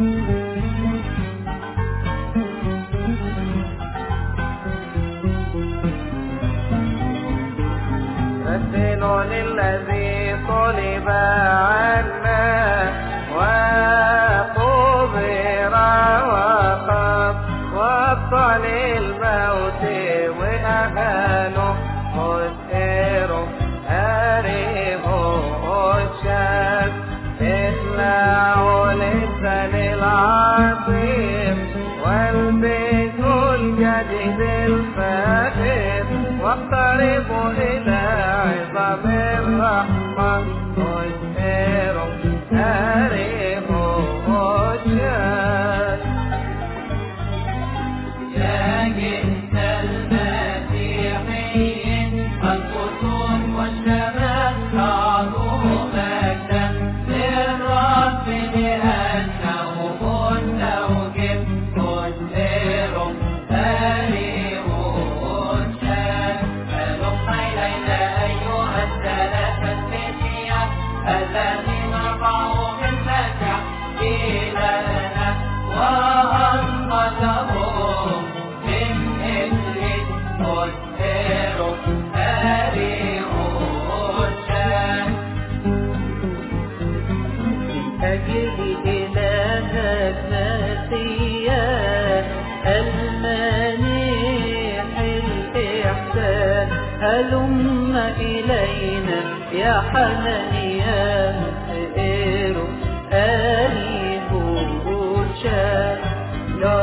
الذي طلب عنا وقبر وخاف وابطل الموت وأهانه مسئره أريه الشاب اخلعوا لسان العظيم والبسوا الجديد الفاخر واقتربوا إلى عظام الرحمة مسئره أريه الشاب. يا جند المسيحيين القصور والشباب صاروا مجدا للرب لأنه متوجب مسئره أريه الشاب. فلقنا إلينا أيها الثلاثة الفتية الذين رفعوا بالمسيح إلهنا وأنقذهم من إبليس مسئره أريه الشاب. أجل إلهك مسيا المانح الإحسان هلم إلينا يا حنانيا مسئره أريه الشاب. يا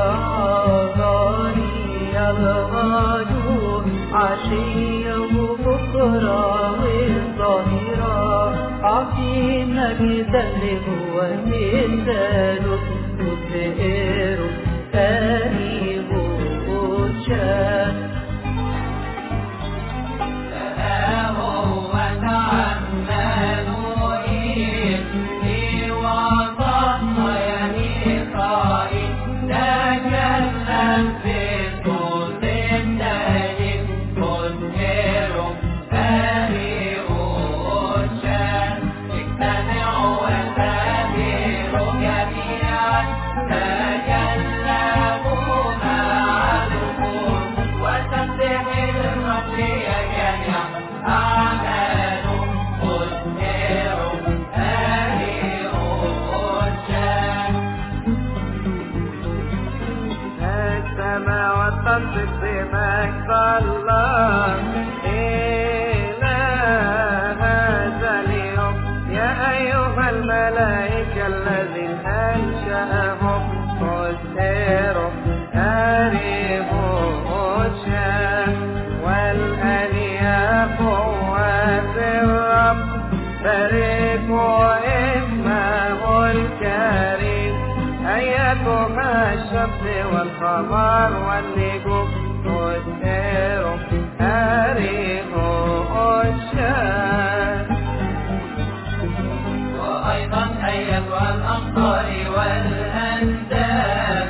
غالي الغدور عشية وبكرة والظهيرة أعطينا بذله وتسأله مسئره أريه الشاب. تنطق بمجد الله إلى هذا اليوم يا أيها الملائكة الذين أنشأهم مسئره أريه الشاب. والآلهة قوات الرب باركوا اسمه الكريم أيتها الشمس والقمر والنجوم مسئره أريه الشاب. وأيضا أيتها الأمطار والأنداد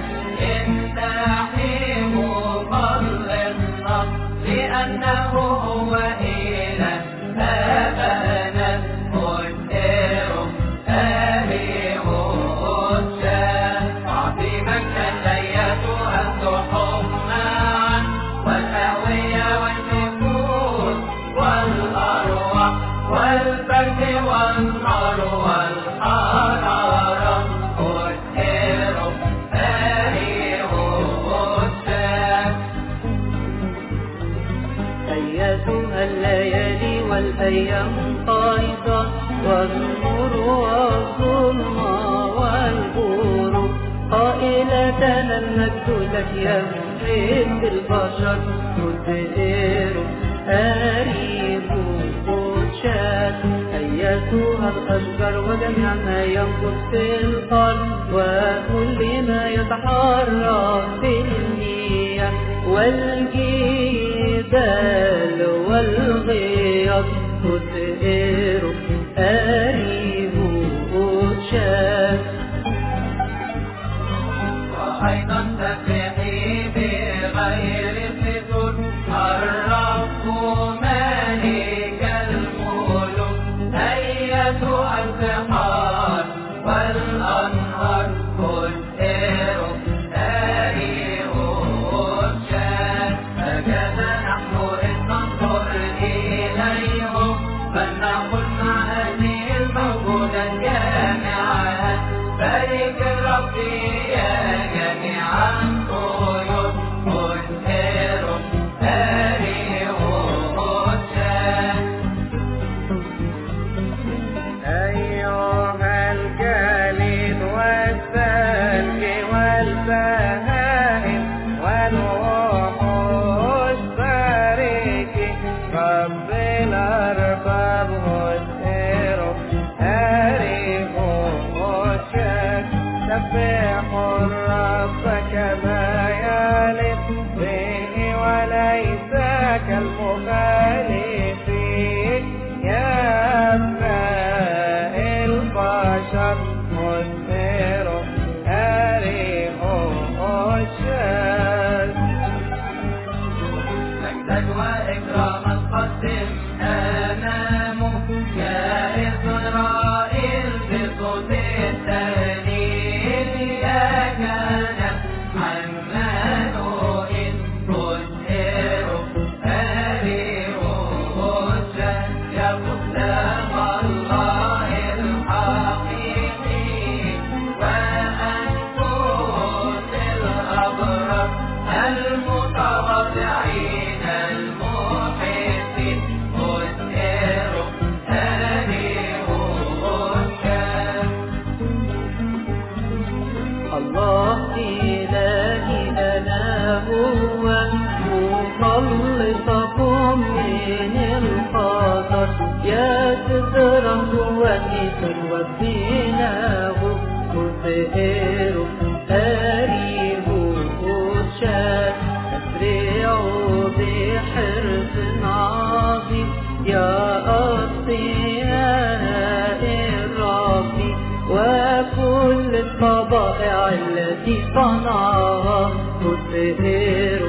انتحبوا فضل النصر لأنه هو إله آبانا مسئره أريه الشاب. عظيما أيتها السحب معا والأهوية والنفوس والأرواح والبرد والنار والحرارة مسئره أريه الشاب. أيتها الليالي والأيام أيضا والنور والظلمة والغروب قائلتنا المجد لك يا مجد البشر مسئره أريه الشاب. أيتها الأشجار وجميع ما ينبت في الأرض وكل ما يتحرك في المياه والجبال والغياض مسئره أريه الشاب. وأيضا تسبحي بغير فتور الرب مالك الملوك أيتها البحار والأنهار هكذا نحن إذ ننظر إليهم فلنقل مع هذه الموجودة جامعة بارك الرب يا جميع الطيور أنهروا أريعوا الشام. أيها الجليد والثلج والبهائم والوحوش باركي رب الأرباب أنهروا أريعوا الشام. سبحوا الرب كما يليق به وليس كالمخالفين يا أبناء البشر أنهروا أريعوا الشام. مجدا وإكراما قدم أمامه يا إسرائيل بصوت التهليل يا كنف عمانوئيل أنهروا أريعوا الشام. يا قدام الله الحقيقي وأنفس الأبرار المتواضعين المحبين أنهروا أريعوا الشام. الله إلهي أنا هو مخلصكم من الخطر يا ستر قوتي وابناه أنهروا أريعوا الشام. أسرعوا بحرص عظيم يا أصفياء الرب وكل الطبائع التي صنعها أنهروا